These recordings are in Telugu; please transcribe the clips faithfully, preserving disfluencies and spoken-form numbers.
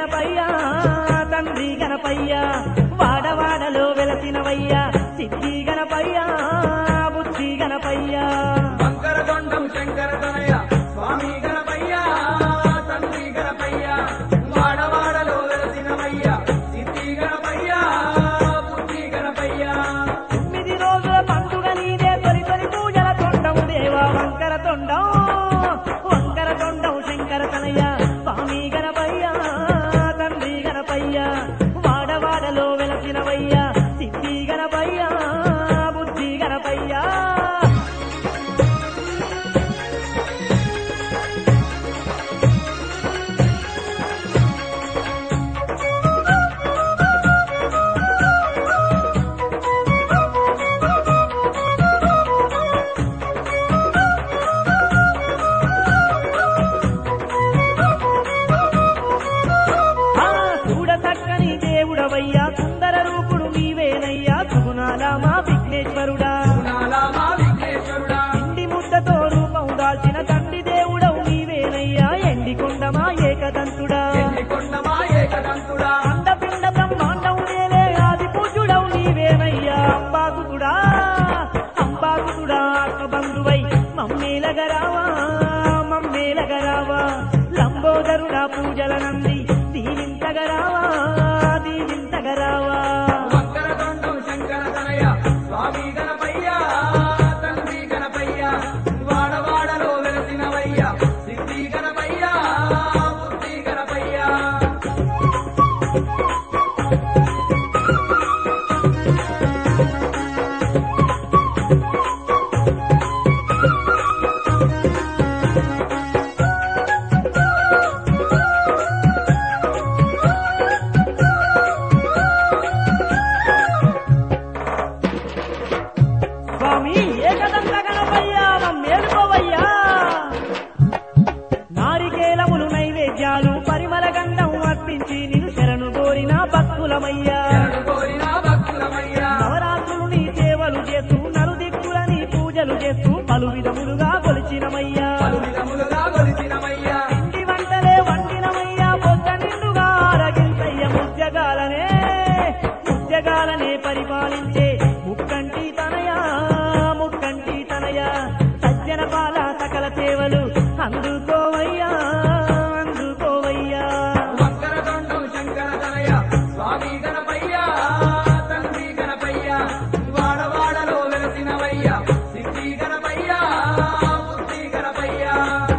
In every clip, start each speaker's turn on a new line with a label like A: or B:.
A: గణపయ్యా తండ్రి గణపయ్యా వాడవాడలో వెలసినవయ్యా సిద్ధి గణపయ్యా బుద్ధి గణపయ్యా
B: వంకరదొండం శంకర తనయ స్వామి గణపయ్యా తండ్రి గణపయ్యా వాడవాడలో వెలసినవయ్యా సిద్ధి గణపయ్యా బుద్ధి గణపయ్యా
A: తొమ్మిది రోజుల పండుగ నీదే తొలి తొలి పూజల తొండం దేవా వంకర తొండం వంకర తొండం శంకర తనయ స్వామి గణపయ్యా తండ్రి గణపయ్యా వాడవాడలో వెలసినవయ్యా సిద్ధి గణపయ్యా బుద్ధి గణపయ్యా చూడచక్కని దేవుడవయ్యా సుందర రూపుడు నీవేనయ్యా సుగుణాల మా విఘ్నేశ్వరుడా
B: నాలా మా విఘ్నేశ్వరుడా
A: ఇండి ముద్దతో రూపం దాల్చిన తండ్రి దేవుడవు నీవేనయ్యా ఎండికొండ మా ఏకదంతుడా
B: ఎన్నికొండ మా ఏకదంతుడా
A: అండపిండ బ్రహ్మాండం నేలే ఆది పూజుడవు నీవేనయ్యా అంబాకుతుడా అంబాకుతుడా ఆత్మబంధువై మమ్మేలగరావా మమ్మేలగరావా లంబోదరుడా పూజల నంది దీవించగరావా దీవించగరావా
B: వంకరదొండం శంకర తనయ స్వామి గణపయ్యా తండ్రి గణపయ్యా వాడవాడలో వెలసినవయ్యా సిద్ధి గణపయ్యా బుద్ధి గణపయ్యా
A: స్వామి ఏకదంత గణపయ్యా మేలుకోవయ్యా నారికేలములు నైవేద్యాలు పరిమళ గంధం అర్పించి నిన్ను శరణు కోరిన భక్తులమయ్యా
B: శరణు కోరిన భక్తులమయ్యా
A: నవరాత్రులు నీ సేవలు చేస్తూ నలుదిక్కుల నీ పూజలు చేస్తూ పలు విధములుగా కొలిచినమయ్యా
B: పలు విధములుగా కొలిచినమయ్యా
A: ఇంటి వంటలే వండినమయ్యా పొద్ద నిండుగా ఆరగించయ్య ముత్యగాలనే ముత్యగాలనే పరిపాలించే ముక్కంటి తనయా ముక్కంటి తనయా సజ్జన పాల సకల సేవలు అందుకోవయ్యా అందుకోవయ్యా
B: వంకరదొండం శంకర తనయ స్వామి గణపయ్యా తండ్రి గణపయ్యా వాడవాడలో వెలసినవయ్యా సిద్ధి గణపయ్యా బుద్ధి గణపయ్యా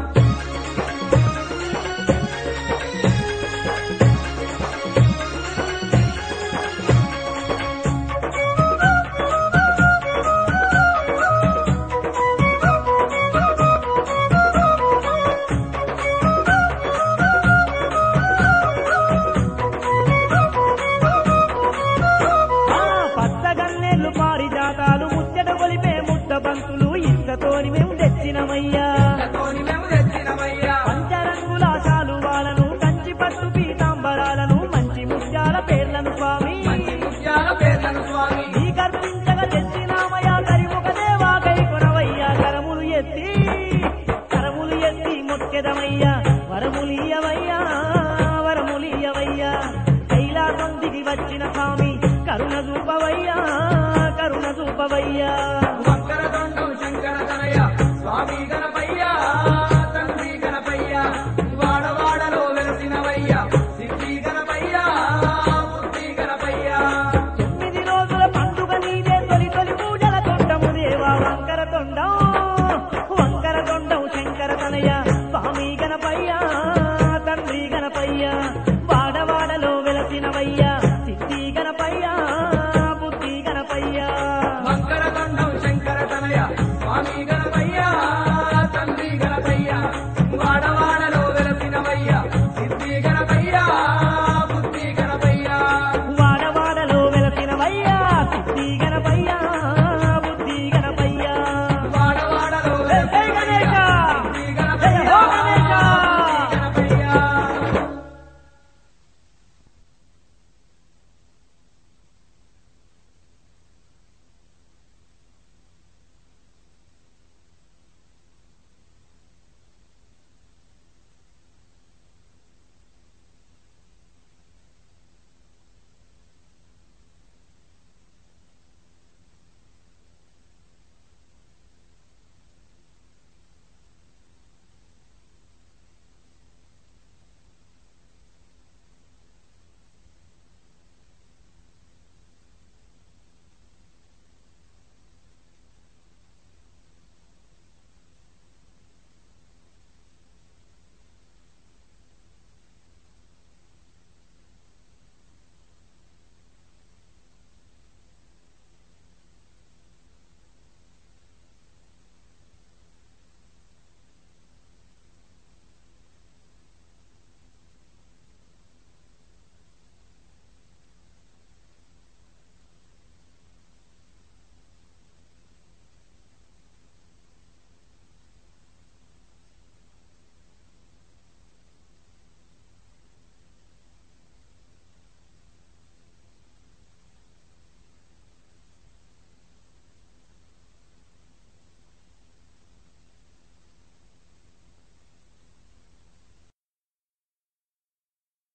A: ఆ పచ్చగన్నేళ్లు పారిజాతాలు ముచ్చట కొలిపే ముద్ద బంతులు ఇసుకతోని మేము తెచ్చినమయ్యా
B: తోని మేము తెచ్చినమయ్యా
A: పంచరంగుల శాలువాలను కంచి పట్టు పీతాంబరాలను మంచి ముత్యాల పేర్లను స్వామి
B: మంచి ముత్యాల పేర్లను స్వామి
A: ఈ గర్భించగా తెచ్చినామయ్యా కరిముఖ దేవా కై కొనవయ్యా కరములు ఎత్తి కరములు ఎత్తి మొక్కెదమయ్యా వరములియవయ్యా వరములియవయ్యా కైలాసం దిగి వచ్చిన స్వామి కరుణ చూపవయ్యా కరుణ చూపవయ్యా